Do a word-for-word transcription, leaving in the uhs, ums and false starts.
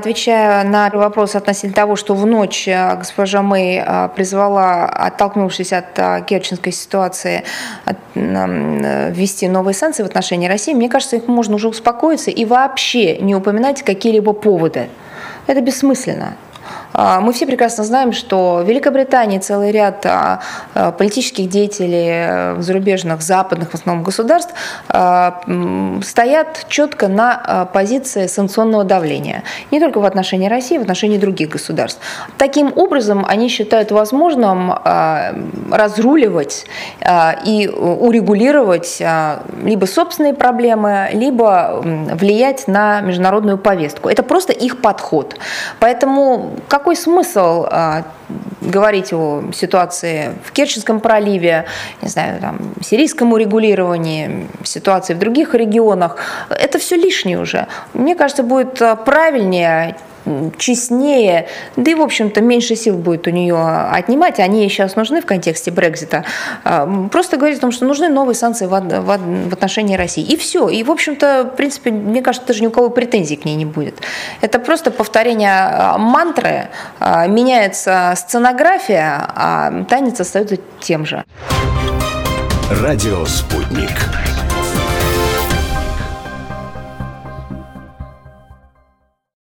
отвечая на вопрос относительно того, что в ночь госпожа Мэй призвала, оттолкнувшись от керченской ситуации, ввести новые санкции в отношении России, мне кажется, их можно уже успокоиться и вообще не упоминать какие-либо поводы. Это бессмысленно. Мы все прекрасно знаем, что в Великобритании целый ряд политических деятелей зарубежных, западных в основном государств стоят четко на позиции санкционного давления. Не только в отношении России, в отношении других государств. Таким образом, они считают возможным разруливать и урегулировать либо собственные проблемы, либо влиять на международную повестку. Это просто их подход. Поэтому какой смысл а, говорить о ситуации в Керченском проливе, не знаю, там, сирийском урегулировании, ситуации в других регионах? Это все лишнее уже. Мне кажется, будет правильнее, честнее, да и, в общем-то, меньше сил будет у нее отнимать, они ей сейчас нужны в контексте Брексита, просто говорить о том, что нужны новые санкции в отношении России. И все. И, в общем-то, в принципе, мне кажется, даже ни у кого претензий к ней не будет. Это просто повторение мантры, меняется сценография, а танец остается тем же. Радио «Спутник».